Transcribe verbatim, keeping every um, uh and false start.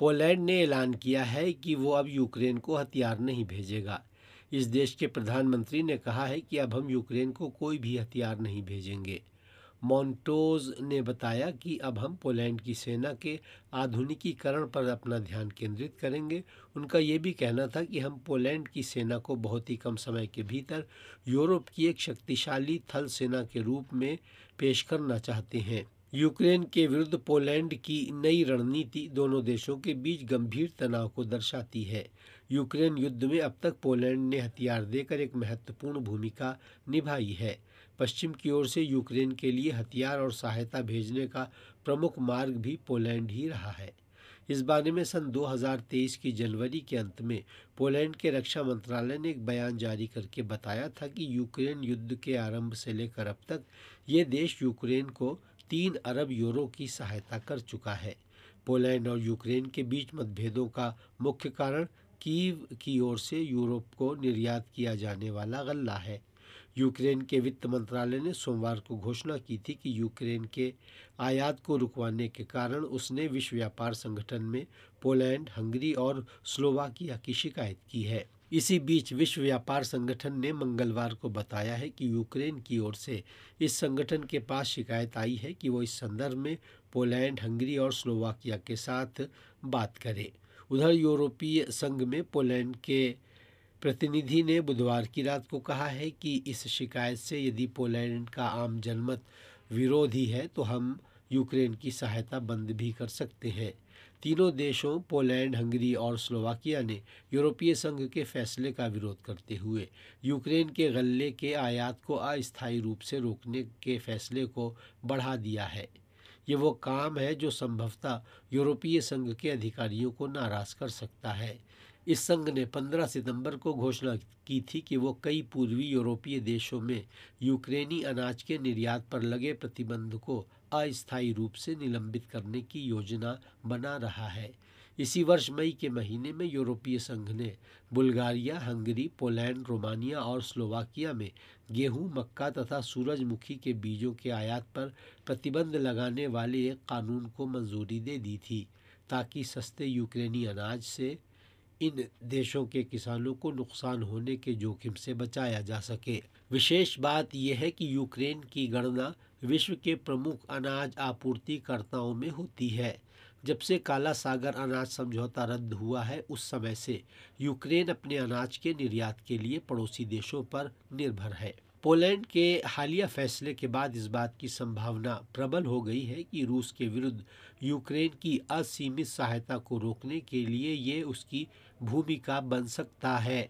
Poland ने ऐलान किया है कि वो अब यूक्रेन को हथियार नहीं भेजेगा। इस देश के प्रधानमंत्री ने कहा है कि अब हम यूक्रेन को कोई भी हथियार नहीं भेजेंगे। मॉन्टोज ने बताया कि अब हम पोलैंड की सेना के आधुनिकीकरण पर अपना ध्यान केंद्रित करेंगे। उनका ये भी कहना था कि हम पोलैंड की सेना को बहुत ही कम समय के भीतर यूरोप की एक शक्तिशाली थल सेना के रूप में पेश करना चाहते हैं। यूक्रेन के विरुद्ध पोलैंड की नई रणनीति दोनों देशों के बीच गंभीर तनाव को दर्शाती है। यूक्रेन युद्ध में अब तक पोलैंड ने हथियार देकर एक महत्वपूर्ण भूमिका निभाई है। पश्चिम की ओर से यूक्रेन के लिए हथियार और सहायता भेजने का प्रमुख मार्ग भी पोलैंड ही रहा है। इस बारे में सन दो हज़ार तेईस की जनवरी के अंत में पोलैंड के रक्षा मंत्रालय ने एक बयान जारी करके बताया था कि यूक्रेन युद्ध के आरंभ से लेकर अब तक ये देश यूक्रेन को तीन अरब यूरो की सहायता कर चुका है। पोलैंड और यूक्रेन के बीच मतभेदों का मुख्य कारण कीव की ओर से यूरोप को निर्यात किया जाने वाला गल्ला है। यूक्रेन के वित्त मंत्रालय ने सोमवार को घोषणा की थी कि यूक्रेन के आयात को रुकवाने के कारण उसने विश्व व्यापार संगठन में पोलैंड, हंगरी और स्लोवाकिया की शिकायत की है। इसी बीच विश्व व्यापार संगठन ने मंगलवार को बताया है कि यूक्रेन की ओर से इस संगठन के पास शिकायत आई है कि वो इस संदर्भ में पोलैंड, हंगरी और स्लोवाकिया के साथ बात करे। उधर यूरोपीय संघ में पोलैंड के प्रतिनिधि ने बुधवार की रात को कहा है कि इस शिकायत से यदि पोलैंड का आम जनमत विरोध ही है तो हम यूक्रेन की सहायता बंद भी कर सकते हैं। तीनों देशों पोलैंड, हंगरी और स्लोवाकिया ने यूरोपीय संघ के फैसले का विरोध करते हुए यूक्रेन के गल्ले के आयात को अस्थायी रूप से रोकने के फैसले को बढ़ा दिया है। ये वो काम है जो संभवतः यूरोपीय संघ के अधिकारियों को नाराज कर सकता है। इस संघ ने पंद्रह सितंबर को घोषणा की थी कि वो कई पूर्वी यूरोपीय देशों में यूक्रेनी अनाज के निर्यात पर लगे प्रतिबंध को अस्थायी रूप से निलंबित करने की योजना बना रहा है। इसी वर्ष मई के महीने में यूरोपीय संघ ने बुल्गारिया, हंगरी, पोलैंड, रोमानिया और स्लोवाकिया में गेहूं, मक्का तथा सूरजमुखी के बीजों के आयात पर प्रतिबंध लगाने वाले एक कानून को मंजूरी दे दी थी, ताकि सस्ते यूक्रेनी अनाज से इन देशों के किसानों को नुकसान होने के जोखिम से बचाया जा सके। विशेष बात यह है कि यूक्रेन की गणना विश्व के प्रमुख अनाज आपूर्तिकर्ताओं में होती है। जब से काला सागर अनाज समझौता रद्द हुआ है, उस समय से यूक्रेन अपने अनाज के निर्यात के लिए पड़ोसी देशों पर निर्भर है। पोलैंड के हालिया फैसले के बाद इस बात की संभावना प्रबल हो गई है कि रूस के विरुद्ध यूक्रेन की असीमित सहायता को रोकने के लिए ये उसकी भूमिका बन सकता है।